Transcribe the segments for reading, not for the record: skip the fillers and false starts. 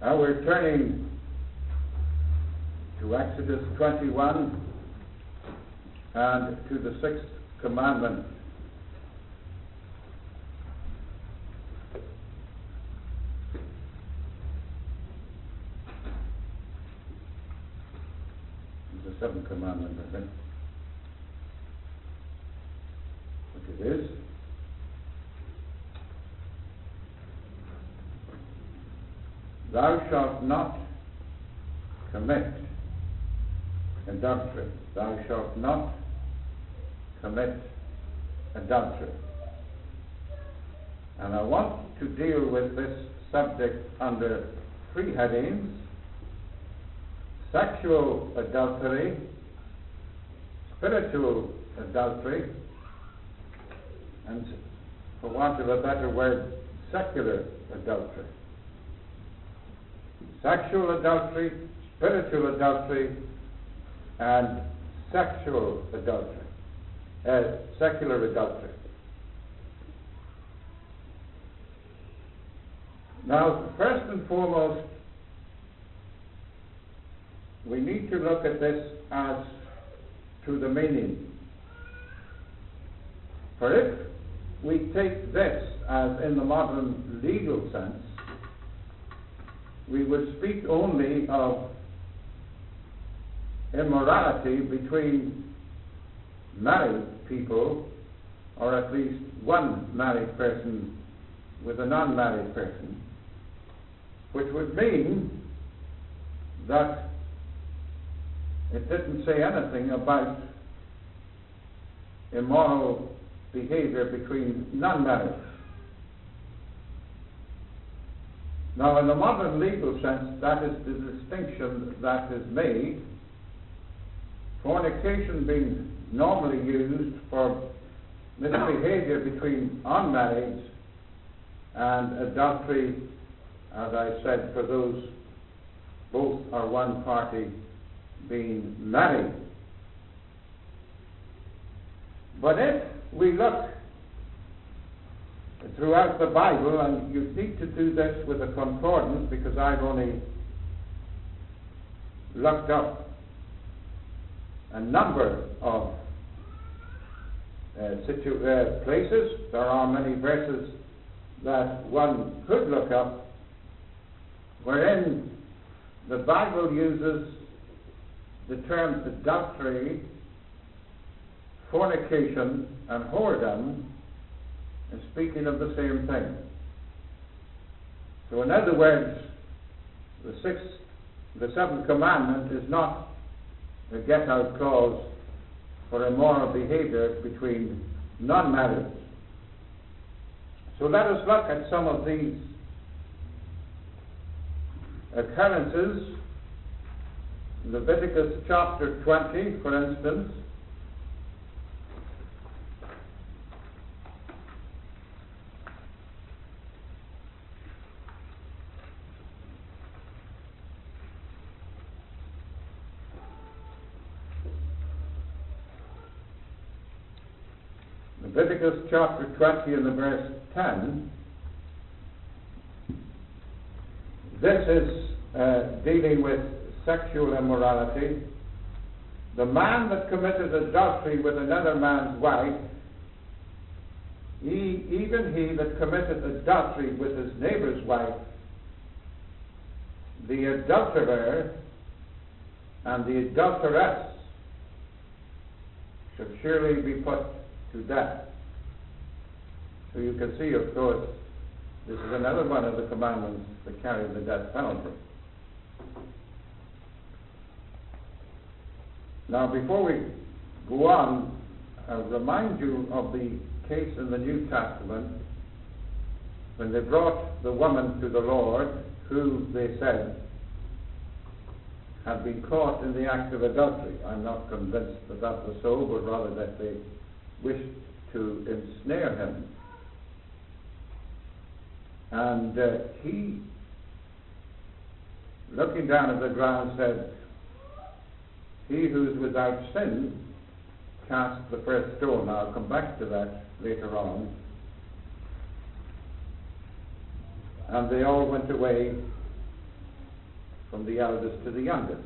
Now we're turning to Exodus 21 and to the 6th commandment. The 7th commandment, I think. Which it is. Thou shalt not commit adultery. Thou shalt not commit adultery. And I want to deal with this subject under 3 headings: sexual adultery, spiritual adultery, and, for want of a better word, secular adultery. Sexual adultery, spiritual adultery, and sexual adultery, secular adultery. Now, first and foremost, we need to look at this as to the meaning. For if we take this as in the modern legal sense, we would speak only of immorality between married people, or at least one married person with a non-married person, which would mean that it didn't say anything about immoral behavior between non-married. Now, in the modern legal sense, that is the distinction that is made. Fornication being normally used for misbehavior between unmarried, and adultery, as I said, for those both or one party being married. But if we look throughout the Bible, and you need to do this with a concordance because I've only looked up a number of places. There are many verses that one could look up wherein the Bible uses the terms adultery, fornication, and whoredom and speaking of the same thing. So in other words, the 7th commandment is not a get-out clause for immoral behavior between non-married. So let us look at some of these occurrences. Leviticus chapter 20, for instance. Leviticus chapter 20 and the verse 10. This is dealing with sexual immorality. The man that committed adultery with another man's wife, even he that committed adultery with his neighbor's wife, the adulterer and the adulteress should surely be put to death. So you can see, of course, this is another one of the commandments that carry the death penalty. Now, before we go on, I'll remind you of the case in the New Testament when they brought the woman to the Lord, who they said had been caught in the act of adultery. I'm not convinced that that was so, but rather that they wished to ensnare him. And he, looking down at the ground, said, "He who is without sin cast the first stone." Now, I'll come back to that later on. And they all went away from the eldest to the youngest.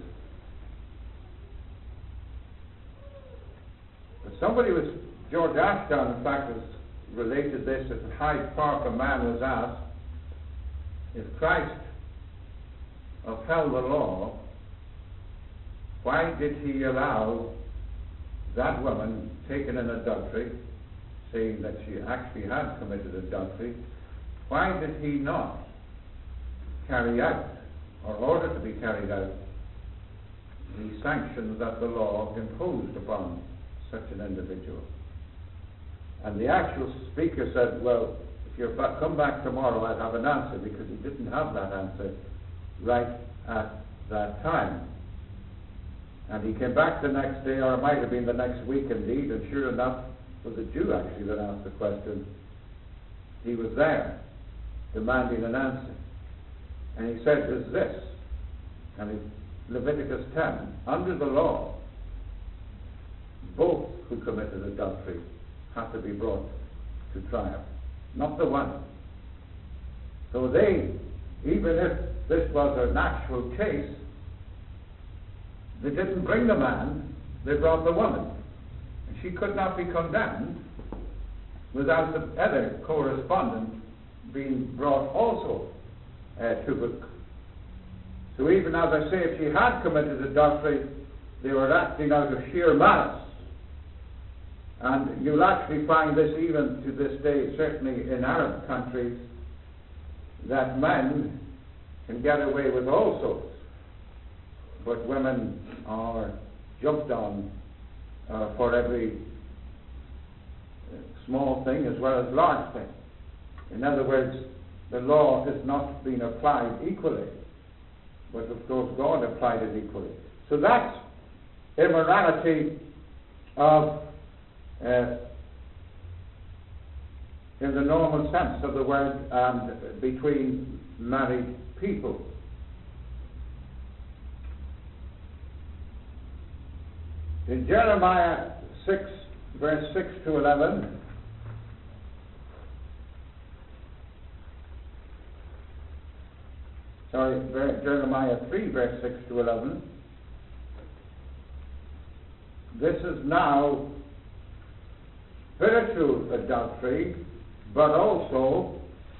But somebody was, George Ashdown, in fact, has related this, that a Hyde Park a man was asked, if Christ upheld the law, why did he allow that woman taken in adultery, saying that she actually had committed adultery, why did he not carry out, or order to be carried out, the sanctions that the law imposed upon such an individual? And the actual speaker said, well, if you come back tomorrow, I'll have an answer, because he didn't have that answer right at that time. And he came back the next day, or it might have been the next week indeed, and sure enough, it was a Jew actually that asked the question. He was there, demanding an answer. And he said, is this, and Leviticus 10, under the law, both who committed adultery have to be brought to trial, not the one. So they, even if this was an actual case, they didn't bring the man, they brought the woman. And she could not be condemned without the other correspondent being brought also to book. So even as I say, if she had committed adultery, they were acting out of sheer malice. And you'll actually find this even to this day, certainly in Arab countries, that men can get away with all sorts, but women are jumped on for every small thing as well as large thing. In other words, the law is not being applied equally, but of course God applied it equally. So that's immorality of in the normal sense of the word, and between married people. In Jeremiah 6, verse 6 to 11, Jeremiah 3, verse 6 to 11, this is now spiritual adultery, but also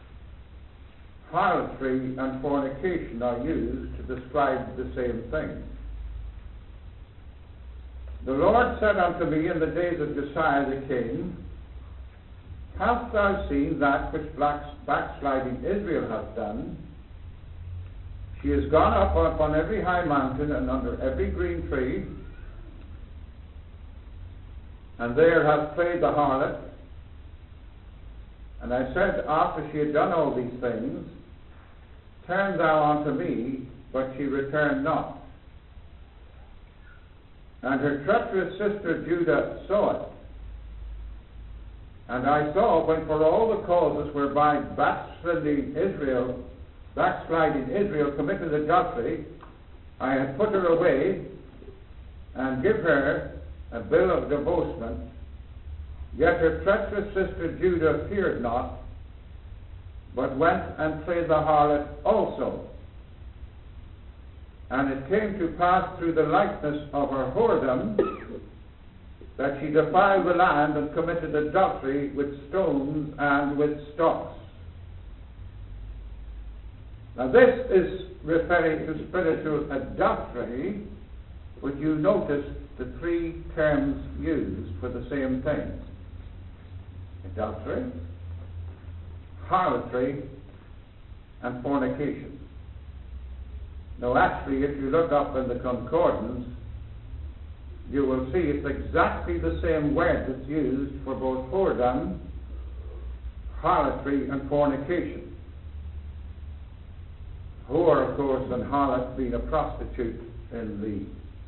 harlotry and fornication are used to describe the same thing. The Lord said unto me in the days of Josiah the king, hast thou seen that which backsliding Israel hath done? She has gone up upon every high mountain and under every green tree, and there hath played the harlot. And I said, after she had done all these things, turn thou unto me, but she returned not. And her treacherous sister Judah saw it. And I saw, when for all the causes whereby backsliding Israel committed adultery, I had put her away, and give her a bill of divorcement, yet her treacherous sister Judah feared not, but went and played the harlot also. And it came to pass through the likeness of her whoredom that she defiled the land and committed adultery with stones and with stocks. Now this is referring to spiritual adultery, but you notice the three terms used for the same thing: adultery, harlotry, and fornication. Now actually, if you look up in the concordance, you will see it's exactly the same word that's used for both whoredom, harlotry, and fornication. Whore, of course, and harlot being a prostitute in the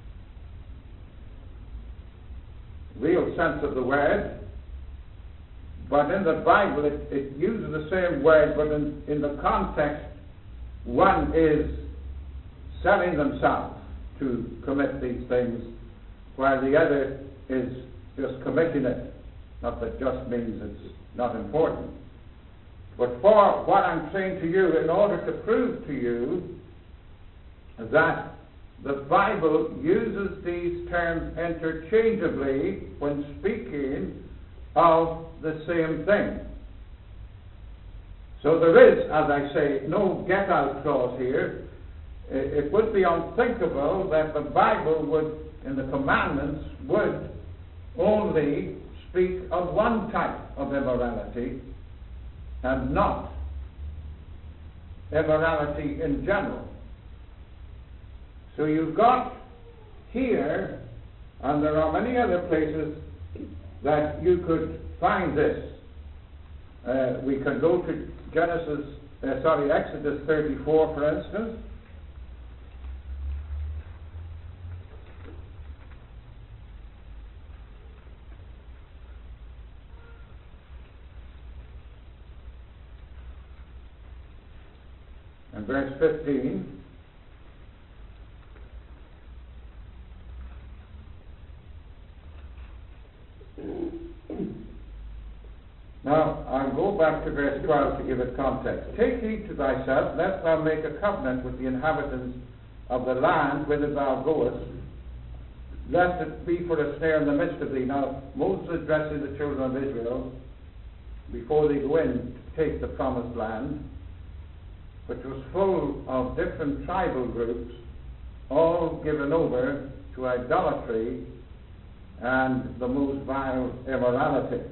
real sense of the word, but in the Bible it uses the same word, but in the context, one is selling themselves to commit these things, while the other is just committing it. Not that just means it's not important. But for what I'm saying to you, in order to prove to you that the Bible uses these terms interchangeably when speaking of the same thing. So there is, as I say, no get-out clause here. It would be unthinkable that the Bible would, in the commandments, would only speak of one type of immorality and not immorality in general. So you've got here, and there are many other places that you could find this. We can go to Exodus 34, for instance. And verse 15. Now, I'll go back to verse 12 to give it context. Take heed to thyself, lest thou make a covenant with the inhabitants of the land whither thou goest, lest it be for a snare in the midst of thee. Now, Moses addressing the children of Israel before they go in to take the promised land, which was full of different tribal groups, all given over to idolatry and the most vile immorality.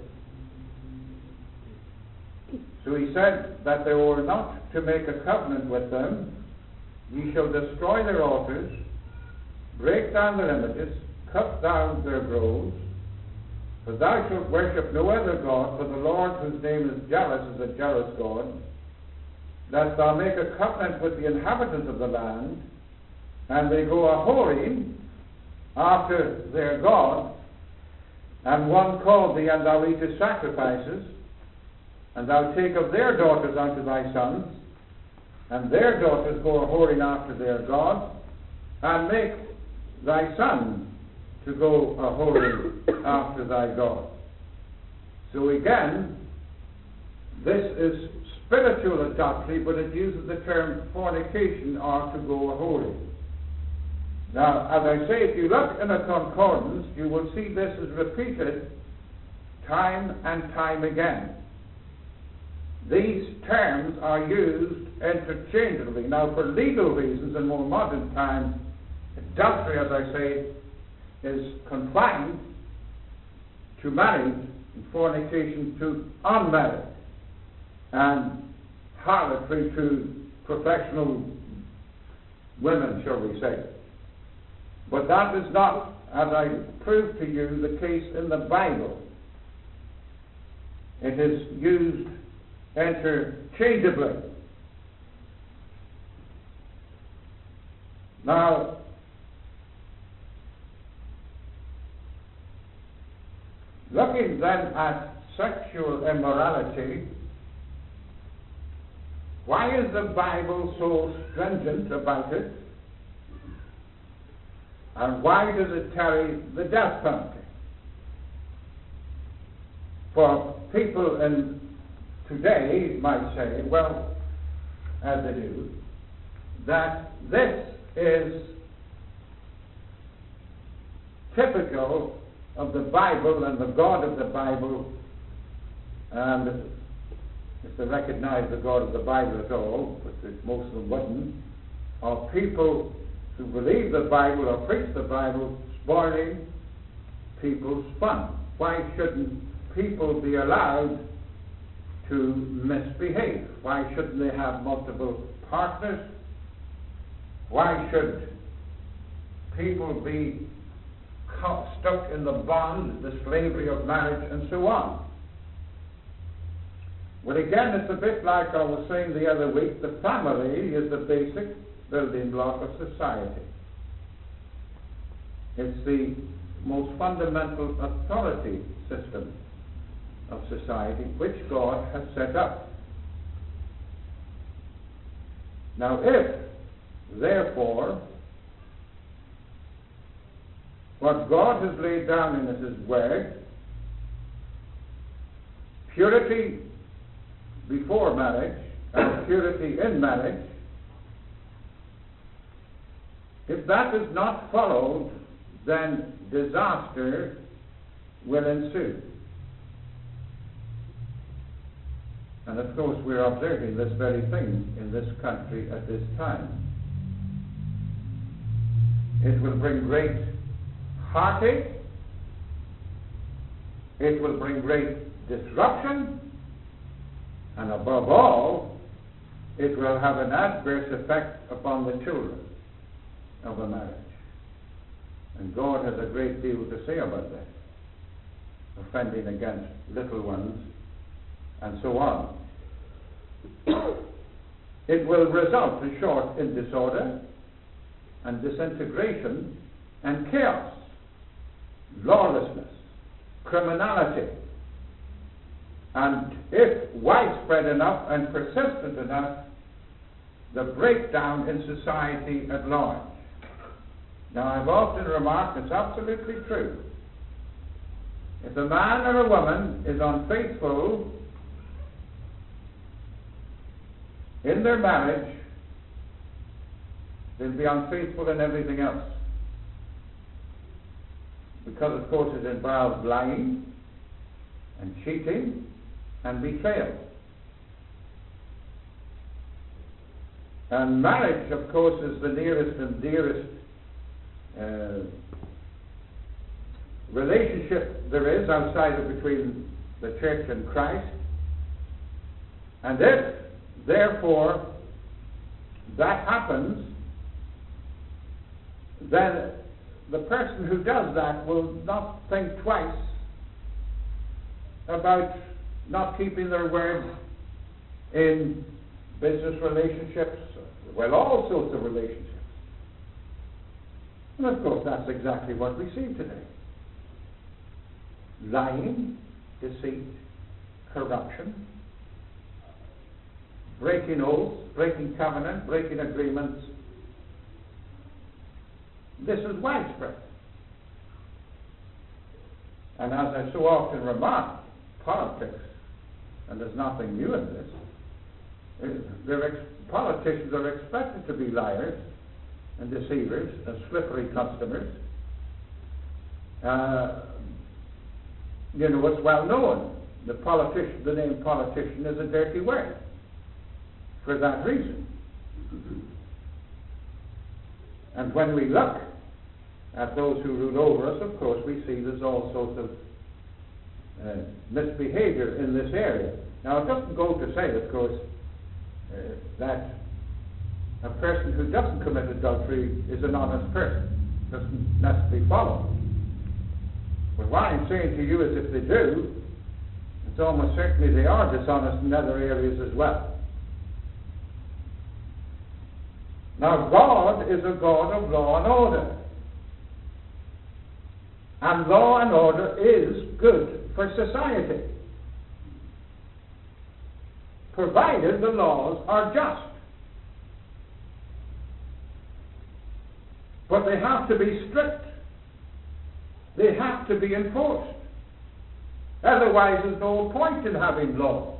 So he said that they were not to make a covenant with them. Ye shall destroy their altars, break down their images, cut down their groves, for thou shalt worship no other God, for the Lord, whose name is jealous, is a jealous God, lest thou make a covenant with the inhabitants of the land, and they go a-whoring after their God, and one call thee, and thou eatest sacrifices, and thou take of their daughters unto thy sons, and their daughters go a-whoring after their God, and make thy son to go a-whoring after thy God. So again, this is spiritual adultery, but it uses the term fornication, or to go a-whoring. Now, as I say, if you look in a concordance, you will see this is repeated time and time again. These terms are used interchangeably. Now, for legal reasons in more modern times, adultery, as I say, is confined to married and fornication to unmarried, and harlotry to professional women, shall we say. But that is not, as I proved to you, the case in the Bible. It is used interchangeably. Now, looking then at sexual immorality, why is the Bible so stringent about it? And why does it carry the death penalty? For people in today might say, well, as they do, that this is typical of the Bible and the God of the Bible, and if they recognize the God of the Bible at all, which most of them wouldn't, are people who believe the Bible or preach the Bible spoiling people's fun. Why shouldn't people be allowed to misbehave? Why shouldn't they have multiple partners? Why should people be stuck in the bond, the slavery of marriage, and so on? Well, again, it's a bit like I was saying the other week, the family is the basic building block of society. It's the most fundamental authority system of society which God has set up. Now, if, therefore, what God has laid down in His Word, purity before marriage and purity in marriage, If that is not followed, then disaster will ensue. And of course we're observing this very thing in this country at this time. It will bring great heartache. It will bring great disruption. And above all, it will have an adverse effect upon the children of a marriage. And God has a great deal to say about that. Offending against little ones and so on. It will result, in short, in disorder and disintegration and chaos, lawlessness, criminality, and if widespread enough and persistent enough, the breakdown in society at large. Now, I've often remarked, it's absolutely true. If a man or a woman is unfaithful in their marriage, they'll be unfaithful in everything else. Because, of course, it involves lying and cheating and betrayal. And marriage, of course, is the nearest and dearest relationship there is outside of between the church and Christ. And if, therefore, that happens, then the person who does that will not think twice about not keeping their word in business relationships, well, all sorts of relationships. And of course, that's exactly what we see today. Lying, deceit, corruption, breaking oaths, breaking covenant, breaking agreements. This is widespread. And as I so often remark, politics, and there's nothing new in this, politicians are expected to be liars and deceivers and slippery customers. It's well known. The name politician is a dirty word for that reason. And when we look at those who rule over us, of course, we see there's all sorts of misbehavior in this area. Now, it doesn't go to say, of course, that a person who doesn't commit adultery is an honest person. It doesn't necessarily follow. But what I'm saying to you is if they do, it's almost certainly they are dishonest in other areas as well. Now, God is a God of law and order. And law and order is good for society, provided the laws are just. But they have to be strict. They have to be enforced. Otherwise, there's no point in having law.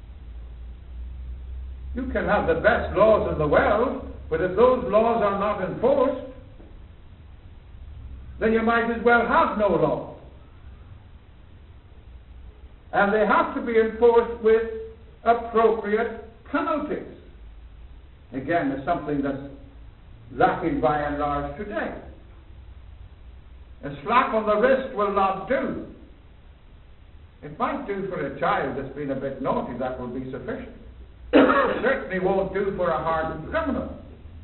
You can have the best laws in the world, but if those laws are not enforced, then you might as well have no law. And they have to be enforced with appropriate penalties. Again, it's something that's lacking by and large today. A slap on the wrist will not do. It might do for a child that's been a bit naughty, that will be sufficient. It certainly won't do for a hardened criminal.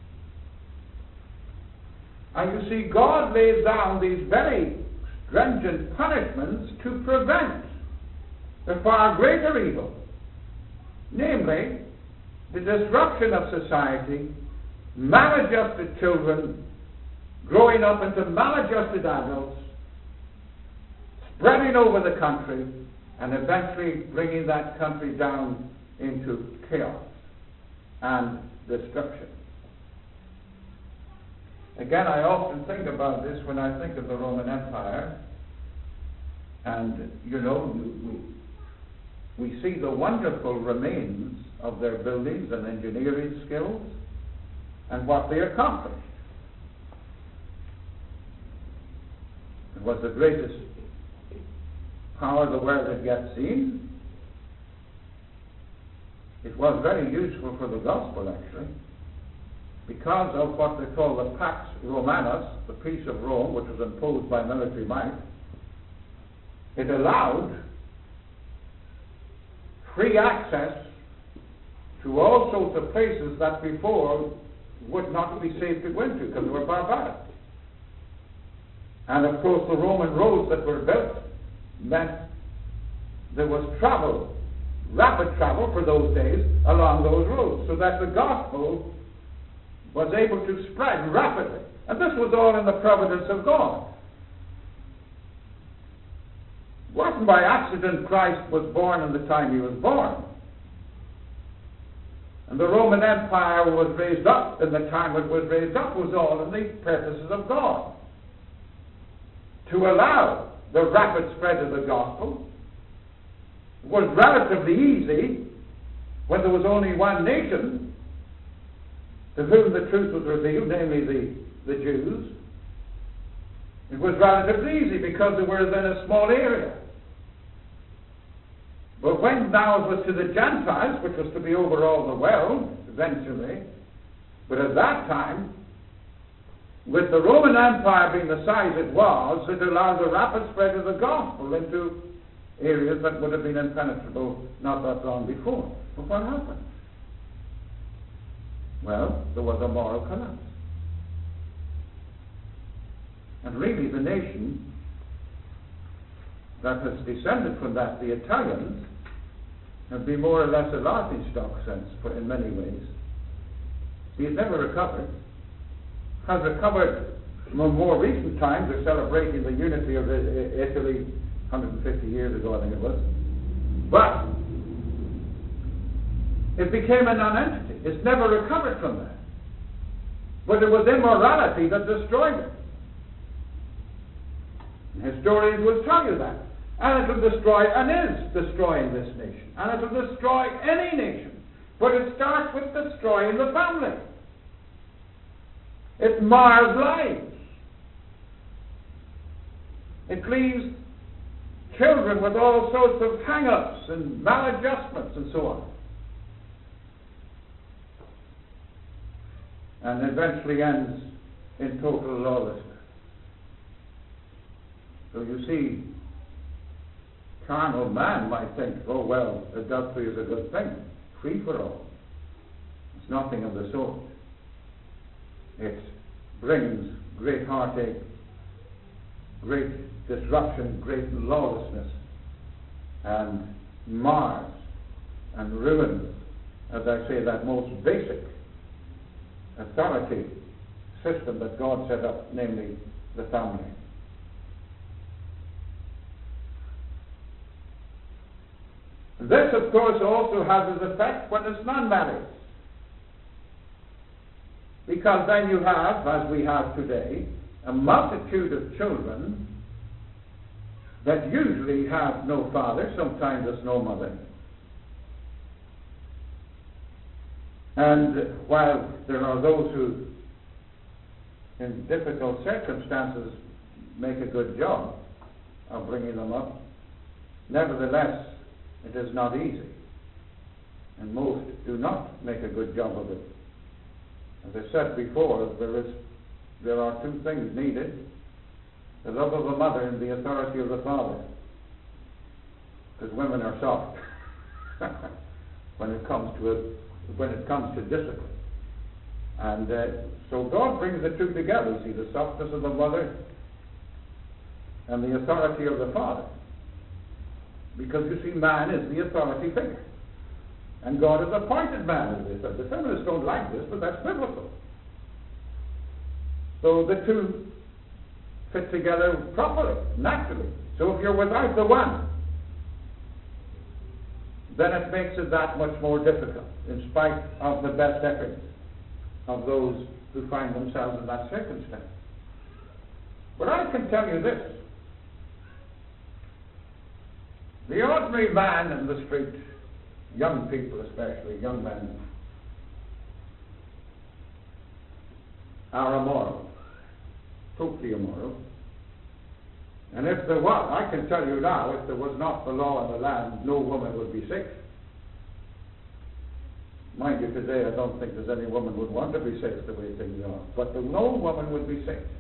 And you see, God lays down these very stringent punishments to prevent the far greater evil, namely the disruption of society, maladjusted children growing up into maladjusted adults, spreading over the country, and eventually bringing that country down into chaos and destruction. Again, I often think about this when I think of the Roman Empire, and we see the wonderful remains of their buildings and engineering skills and what they accomplished. It was the greatest power the world had yet seen. It was very useful for the gospel, actually, because of what they call the Pax Romanus, the peace of Rome, which was imposed by military might. It allowed free access to all sorts of places that before would not be safe to go into because they were barbaric. And of course the Roman roads that were built meant there was travel, rapid travel for those days along those roads, so that the gospel was able to spread rapidly. And this was all in the providence of God. It wasn't by accident Christ was born in the time he was born. And the Roman Empire was raised up in the time it was raised up was all in the purposes of God. To allow the rapid spread of the gospel was relatively easy when there was only one nation to whom the truth was revealed, namely the Jews. It was relatively easy because they were in a small area. But when now it was to the Gentiles, which was to be over all the world eventually, but at that time, with the Roman Empire being the size it was, it allowed the rapid spread of the gospel into areas that would have been impenetrable not that long before. But what happened? Well, there was a moral collapse. And really the nation that has descended from that, the Italians, have been more or less a laughing stock since, in many ways. He has never recovered. Has recovered in more recent times. They're celebrating the unity of Italy 150 years ago, I think it was. But it became a non-entity. It's never recovered from that. But it was immorality that destroyed it. And historians will tell you that. And it will destroy, and is destroying this nation. And it will destroy any nation. But it starts with destroying the family. It mars lives. It leaves children with all sorts of hang-ups and maladjustments and so on. And eventually ends in total lawlessness. So you see, carnal man might think, oh well, adultery is a good thing, free for all. It's nothing of the sort. It brings great heartache, great disruption, great lawlessness, and mars and ruins, as I say, that most basic authority system that God set up, namely the family. This, of course, also has its effect when it's non-married. Because then you have, as we have today, a multitude of children that usually have no father, sometimes there's no mother. And while there are those who, in difficult circumstances, make a good job of bringing them up, nevertheless, it is not easy. And most do not make a good job of it. As I said before, there are two things needed: the love of a mother and the authority of the father. Because women are soft when it comes to discipline. And so God brings the two together. You see, the softness of the mother and the authority of the father. Because you see, man is the authority figure. And God has appointed man as this. The feminists don't like this, but that's biblical. So the two fit together properly, naturally. So if you're without the one, then it makes it that much more difficult, in spite of the best efforts of those who find themselves in that circumstance. But I can tell you this: the ordinary man in the street, young people especially, young men, are immoral, totally immoral. And if there was, I can tell you now, if there was not the law in the land, no woman would be sick. Mind you, today I don't think there's any woman would want to be sick the way things are. But no woman would be sick.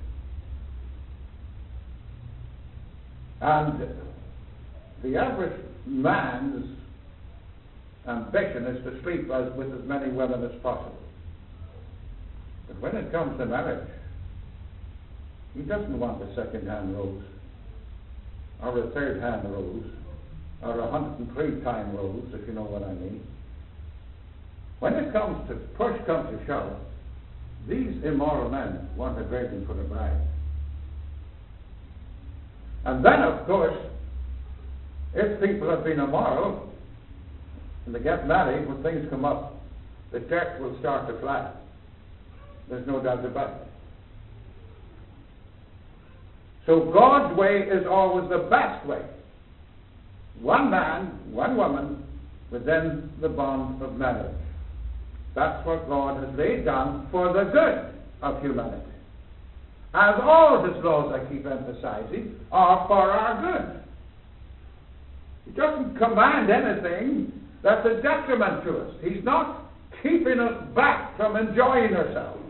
And the average man's ambition is to sleep with as many women as possible. But when it comes to marriage, he doesn't want a second-hand rose, or a third-hand rose, or 103-time rose, if you know what I mean. When it comes to push comes to shove, these immoral men want a virgin for the bride. And then, of course, if people have been immoral and they get married, when things come up, the dirt will start to fly. There's no doubt about it. So God's way is always the best way. One man, one woman, within the bond of marriage. That's what God has laid down for the good of humanity. As all His laws, I keep emphasizing, are for our good. He doesn't command anything that's a detriment to us. He's not keeping us back from enjoying ourselves.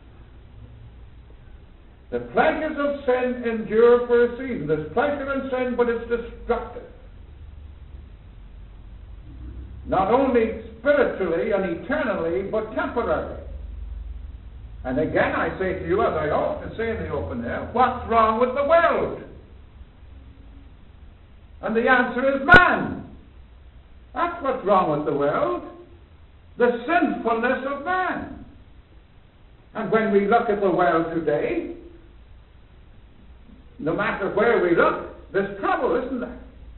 The pleasures of sin endure for a season. There's pleasure in sin, but it's destructive. Not only spiritually and eternally, but temporarily. And again, I say to you, as I often say in the open air, what's wrong with the world? And the answer is man. That's what's wrong with the world. The sinfulness of man. And when we look at the world today, no matter where we look, there's trouble, isn't there?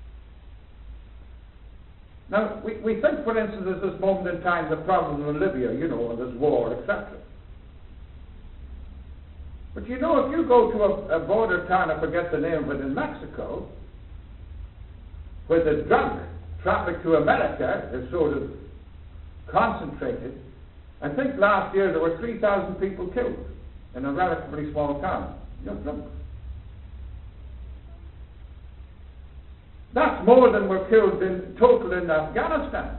Now, we think, for instance, at this moment in time, the problem in Libya, and there's war, etc. But if you go to a border town, I forget the name of it, in Mexico, where the drug traffic to America is sort of concentrated, I think last year there were 3,000 people killed in a relatively small town. Drunk. That's more than were killed in total in Afghanistan.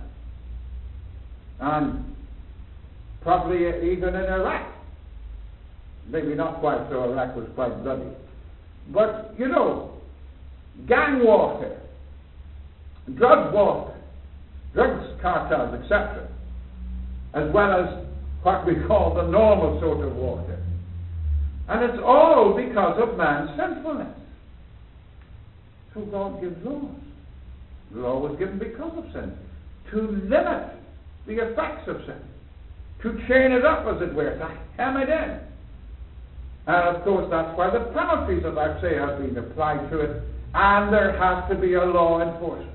And probably even in Iraq. Maybe not quite so, Iraq was quite bloody. But, gang warfare, drug warfare, drugs cartels, etc., as well as what we call the normal sort of warfare. And it's all because of man's sinfulness. So God gives laws. The law was given because of sin, to limit the effects of sin, to chain it up, as it were, to hem it in. And of course, that's why the penalties, as I say, have been applied to it, and there has to be a law enforcement.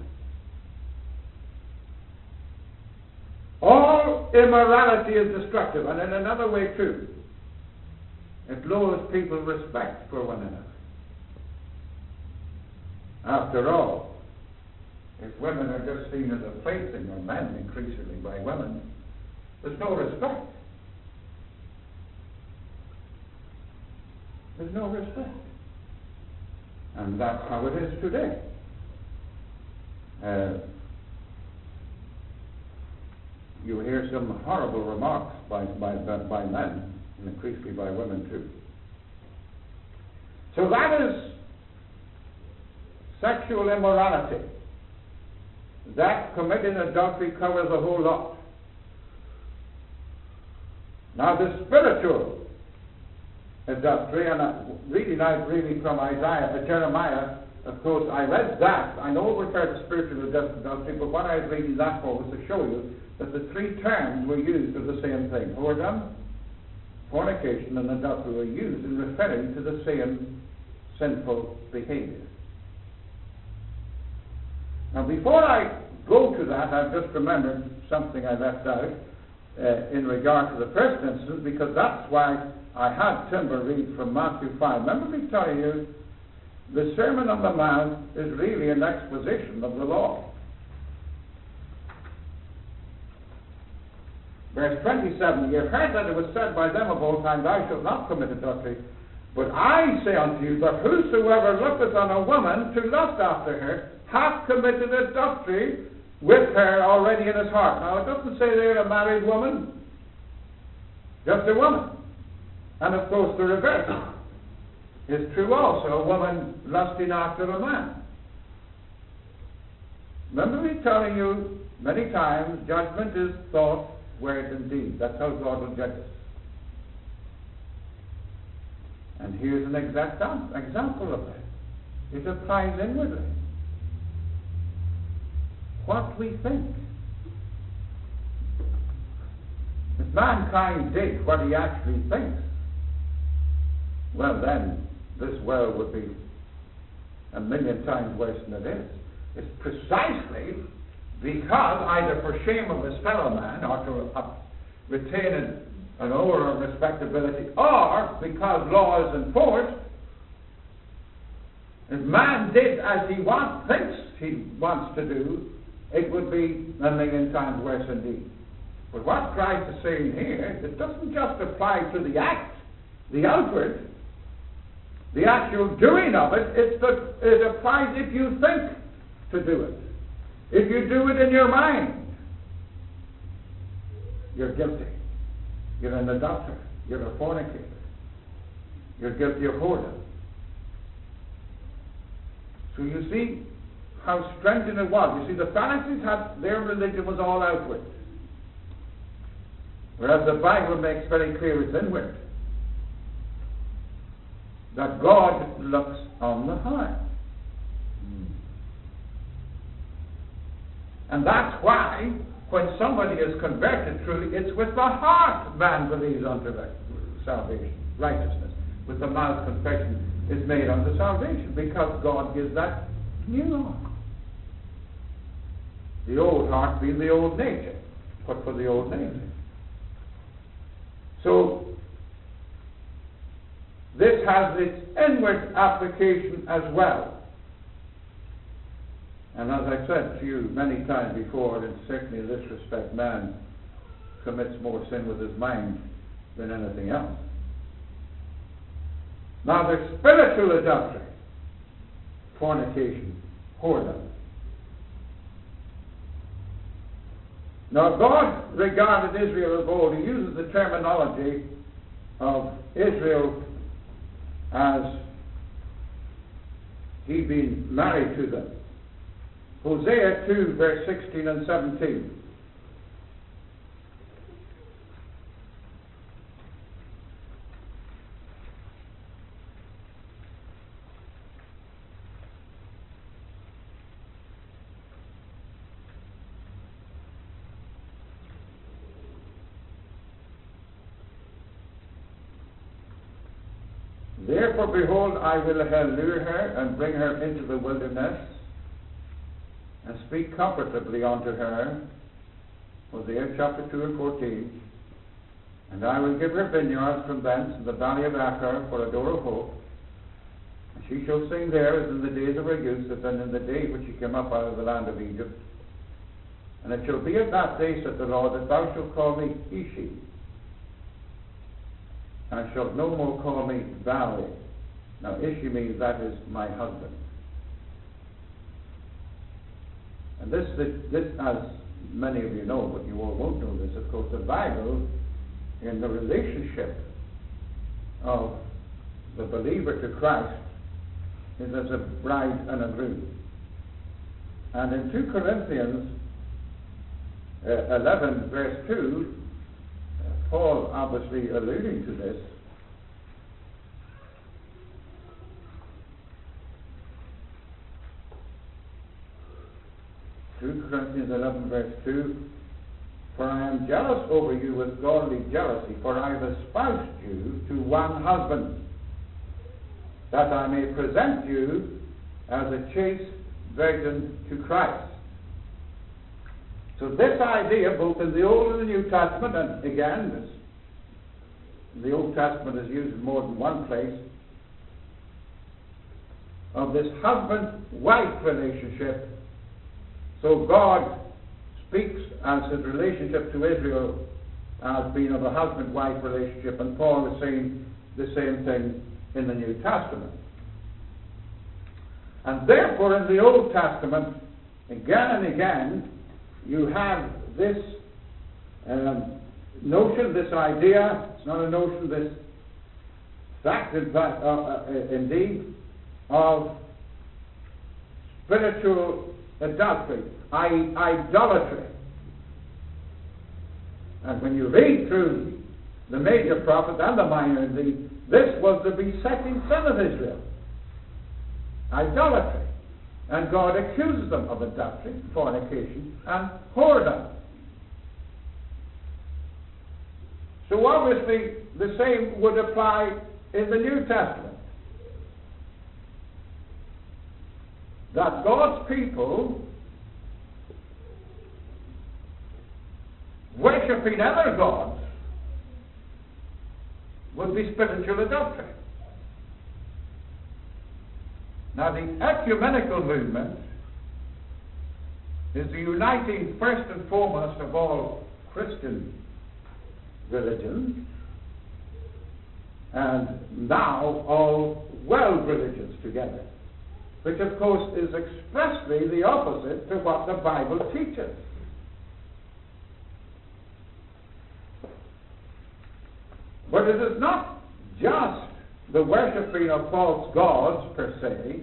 All immorality is destructive, and in another way too. It lowers people's respect for one another. After all, if women are just seen as a plaything, or men increasingly by women, there's no respect. There's no respect. And that's how it is today. You hear some horrible remarks by men, and increasingly by women too. So that is sexual immorality. That committing adultery covers a whole lot. Now the spiritual adultery, and reading out really from Jeremiah, of course, I read that. I know it refers to spiritual adultery, but what I was reading that for was to show you that the three terms were used of the same thing. Whoredom, fornication, and adultery were used in referring to the same sinful behavior. Now, before I go to that, I've just remembered something I left out in regard to the first instance, because that's why I had Timber read from Matthew 5. Remember me telling you, the Sermon on the Mount is really an exposition of the law. Verse 27, "You have heard that it was said by them of old time, Thou shalt not commit adultery. But I say unto you that whosoever looketh on a woman to lust after her hath committed adultery with her already in his heart. Now it doesn't say there a married woman, just a woman. And of course the reverse is true also, a woman lusting after a man. Remember me telling you many times, judgment is thought, word, and deed. That's how God will judge us. And here's an exact example of that. It applies inwardly. What we think. If mankind did what he actually thinks, well then, this world would be a million times worse than it is. It's precisely because, either for shame of his fellow man, or to retain an aura of respectability, or because law is enforced, if man did as he thinks he wants to do, it would be a million times worse indeed. But what Christ is saying here, it doesn't just apply to the act, the outward, the actual doing of it. It applies if you think to do it. If you do it in your mind, you're guilty. You're an adulterer. You're a fornicator. You're guilty of whoredom. So you see how stringent it was. You see, the Pharisees their religion was all outward, whereas the Bible makes very clear it's inward. That God looks on the heart. And that's why, when somebody is converted truly, it's with the heart man believes unto salvation, righteousness. With the mouth confession is made unto salvation, because God gives that new heart. The old heart being the old nature, but for the old nature. So, this has its inward application as well. And as I said to you many times before, and certainly in this respect, man commits more sin with his mind than anything else. Now there's spiritual adultery, fornication, whoredom. Now God regarded Israel of old. He uses the terminology of Israel as he being married to them. Hosea 2, verse 16 and 17. Therefore, behold, I will allure her and bring her into the wilderness, and speak comfortably unto her. Hosea chapter 2 and 14. And I will give her vineyards from thence in the valley of Achor for a door of hope. And she shall sing there as in the days of her youth, as in the day which she came up out of the land of Egypt. And it shall be at that day, saith the Lord, that thou shalt call me Ishi, and shalt no more call me Valley. Now Ishi means that is my husband. And this, as many of you know, but you all won't know this, of course, the Bible, in the relationship of the believer to Christ, is as a bride and a groom. And in 2 Corinthians 11, verse 2, Paul obviously alluding to this, Corinthians 11 verse 2, for I am jealous over you with godly jealousy, for I have espoused you to one husband, that I may present you as a chaste virgin to Christ. So this idea, both in the Old and the New Testament, and again, the Old Testament is used in more than one place, of this husband-wife relationship. So God speaks as his relationship to Israel as being of a husband-wife relationship, and Paul is saying the same thing in the New Testament. And therefore, in the Old Testament, again and again, you have this notion, this idea, it's not a notion, this fact, indeed, of spiritual adultery, idolatry. And when you read through the major prophets and the minor, this was the besetting sin of Israel. Idolatry. And God accuses them of adultery, fornication, and whoredom. So obviously the same would apply in the New Testament. That God's people worshipping other gods would be spiritual adultery. Now, the ecumenical movement is the uniting, first and foremost, of all Christian religions, and now all world religions together, which of course is expressly the opposite to what the Bible teaches. But it is not just the worshipping of false gods per se,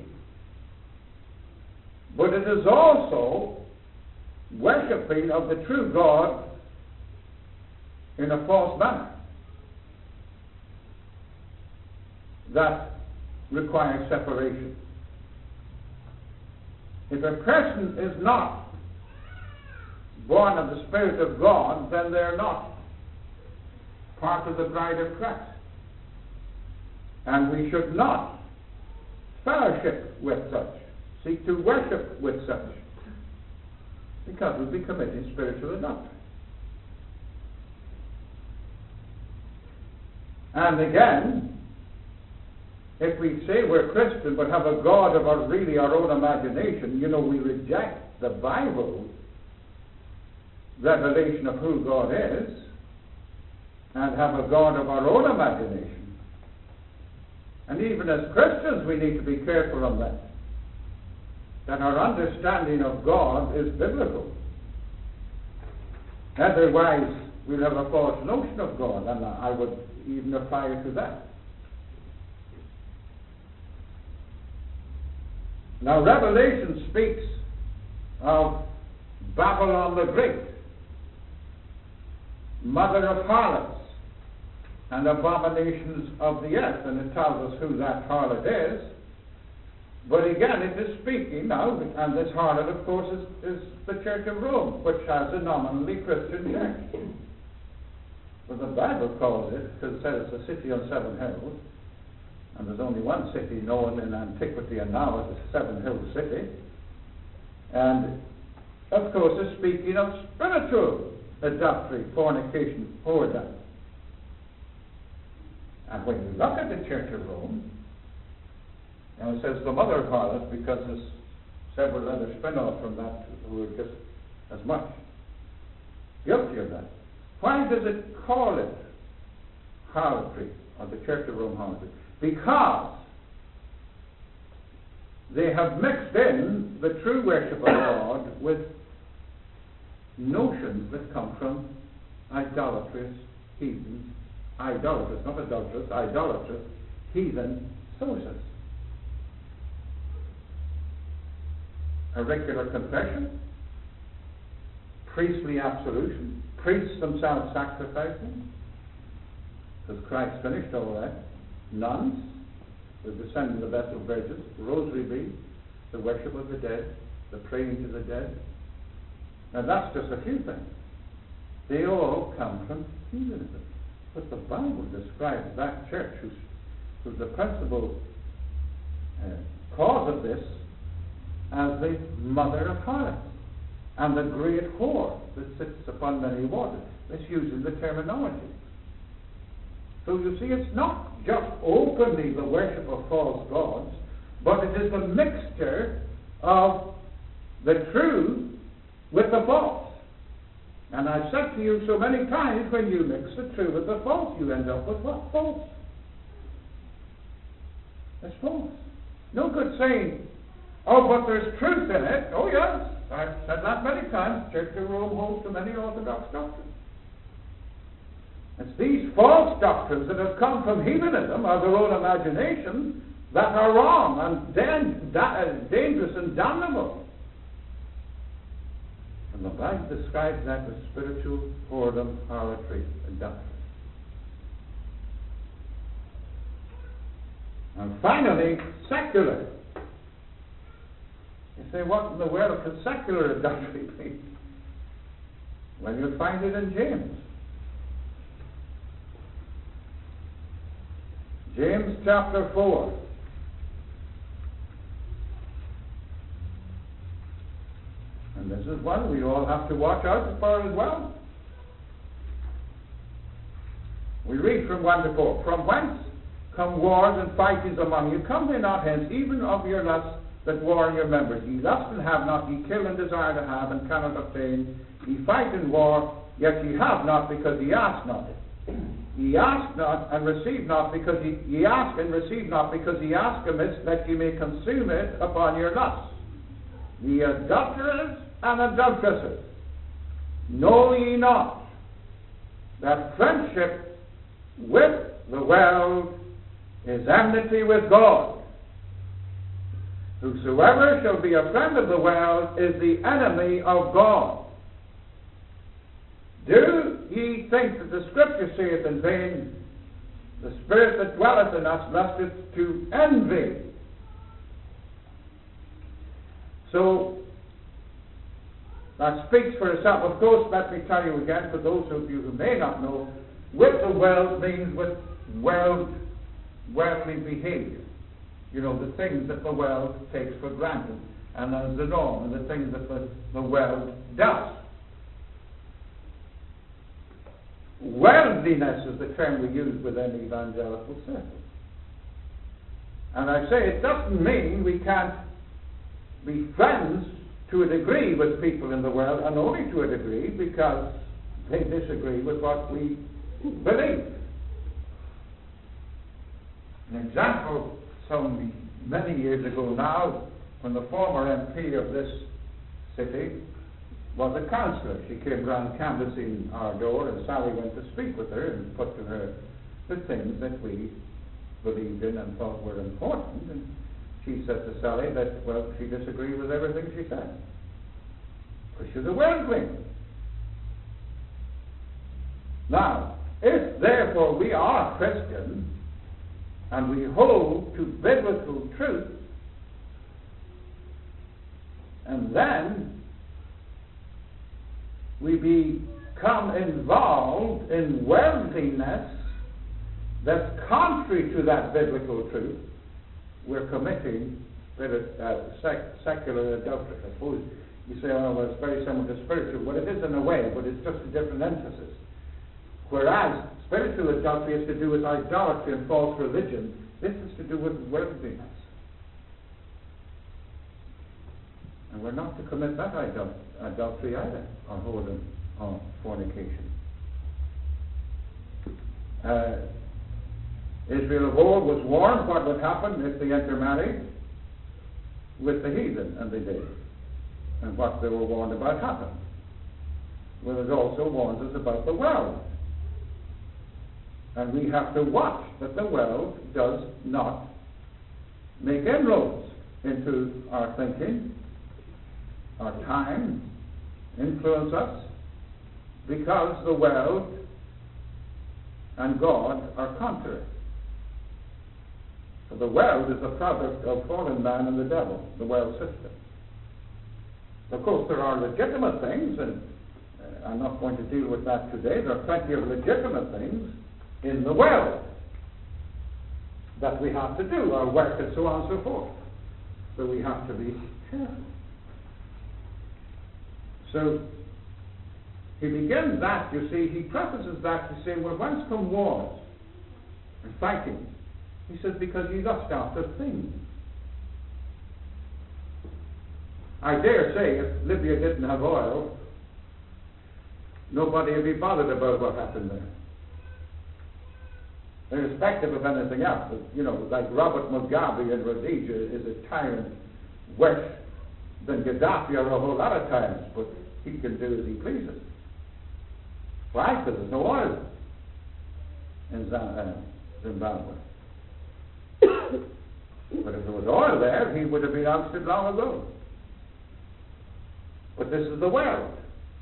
but it is also worshipping of the true God in a false manner that requires separation. If a person is not born of the Spirit of God, then they're not part of the bride of Christ. And we should not fellowship with such, seek to worship with such, because we'll be committing spiritual adultery. And again, if we say we're Christian but have a God of our own imagination, we reject the Bible revelation of who God is and have a God of our own imagination. And even as Christians, we need to be careful on that our understanding of God is biblical. Otherwise, we'll have a false notion of God, and I would even apply it to that. Now, Revelation speaks of Babylon the Great, mother of harlots and abominations of the earth, and it tells us who that harlot is. But again, it is speaking now, and this harlot, of course, is the Church of Rome, which has a nominally Christian church. Well, the Bible calls it, because it says it's a city on seven hills, and there's only one city known in antiquity and now as the Seven Hills City. And, of course, it's speaking of spiritual adultery, fornication, whoredom. And when you look at the Church of Rome, and it says the mother of harlots, because there's several other spin-offs from that who are just as much guilty of that. Why does it call it harlotry, or the Church of Rome harlotry? Because they have mixed in the true worship of God with notions that come from idolatrous heathens, idolatrous, not adulterous, idolatrous heathen sources. Auricular confession, priestly absolution, priests themselves sacrificing, because Christ finished all that, nuns, the descendant of the Vestal Virgins, rosary beads, the worship of the dead, the praying to the dead. Now that's just a few things. They all come from heathenism. But the Bible describes that church who's the principal cause of this as the mother of harlots and the great whore that sits upon many waters. It's using the terminology. So you see, it's not just openly the worship of false gods, but it is the mixture of the true with the false. And I've said to you so many times, when you mix the true with the false, you end up with what? False. It's false. No good saying, oh, but there's truth in it. Oh, yes. I've said that many times. Church of Rome holds to many orthodox doctrines. It's these false doctrines that have come from heathenism or their own imagination that are wrong and dangerous and damnable. And the Bible describes that as spiritual whoredom, harlotry, and adultery. And finally, secular. You say, what in the world could secular adultery be? Well, you'll find it in James. James chapter 4. And this is one we all have to watch out for as well. We read from 1 to 4. From whence come wars and fightings among you? Come they not hence, even of your lusts that war in your members? Ye lust and have not, ye kill and desire to have, and cannot obtain. Ye fight in war, yet ye have not, because ye ask not. Ye ask not and receive not, because ye ask and receive not, because ye ask amiss, that ye may consume it upon your lusts. Ye adulterers and adulteresses, know ye not that friendship with the world is enmity with God? Whosoever shall be a friend of the world is the enemy of God. Do ye think that the Scripture saith in vain, the Spirit that dwelleth in us lusteth to envy? So, that speaks for itself. Of course, let me tell you again, for those of you who may not know, with the world means with worldly behavior. You know, the things that the world takes for granted, and as the norm, and the things that the world does. Worldliness is the term we use within evangelical circles. And I say it doesn't mean we can't be friends to a degree with people in the world, and only to a degree because they disagree with what we believe. An example, many years ago now, when the former MP of this city was a councillor. She came round canvassing our door, and Sally went to speak with her and put to her the things that we believed in and thought were important. And she said to Sally that, well, she disagreed with everything she said, because she's a worldling. Now, if therefore we are Christians and we hold to biblical truth, and then we become involved in worldliness that's contrary to that biblical truth, we're committing secular adultery. I suppose you say, oh, well, it's very similar to spiritual. Well, it is in a way, but it's just a different emphasis. Whereas spiritual adultery is to do with idolatry and false religion, this is to do with worldliness. And we're not to commit that adultery either, or whoredom, or fornication. Israel of old was warned what would happen if they intermarried with the heathen, and they did. And what they were warned about happened. Well, it also warns us about the world. And we have to watch that the world does not make inroads into our thinking, our time, influence us, because the world and God are contrary. For the world is the product of fallen man and the devil, the world system. Of course, there are legitimate things, and I'm not going to deal with that today. There are plenty of legitimate things in the world that we have to do, our work and so on and so forth. So we have to be careful. So he begins that, you see, he prefaces that to say, well, whence come wars and fighting? He says, because ye lust after things. I dare say if Libya didn't have oil, nobody would be bothered about what happened there. irrespective of anything else. You know, like Robert Mugabe in Rhodesia is a tyrant worse than Gaddafi or a whole lot of tyrants, but he can do as he pleases. Why? Because there's no oil in Zimbabwe. But if there was oil there, he would have been ousted long ago. But this is the world.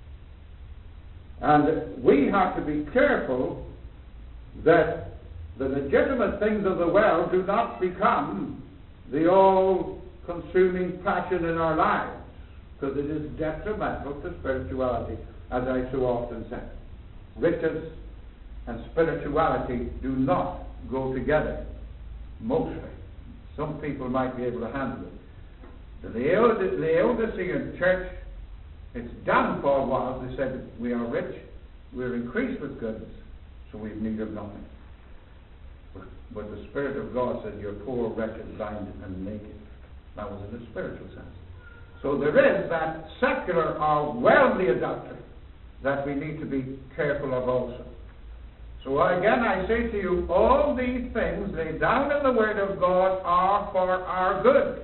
And we have to be careful that the legitimate things of the world do not become the all-consuming passion in our lives, because it is detrimental to spirituality, as I so often say. Riches and spirituality do not go together, mostly. Some people might be able to handle it. The Laodicean church, its downfall was, they said, we are rich, we're increased with goods, so we've need of nothing. But the Spirit of God said, you're poor, wretched, blind, and naked. That was in the spiritual sense. So there is that secular or worldly adultery that we need to be careful of also. So again, I say to you, all these things laid down in the Word of God are for our good.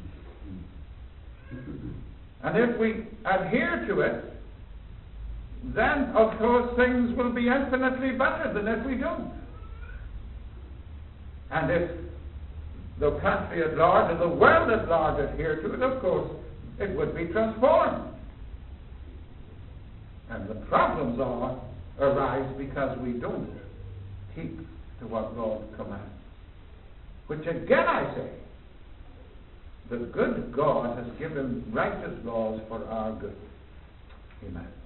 And if we adhere to it, then of course things will be infinitely better than if we don't. And if the country at large and the world at large adhere to it, of course, it would be transformed. And the problems arise because we don't keep to what God commands. Which again I say, the good God has given righteous laws for our good. Amen.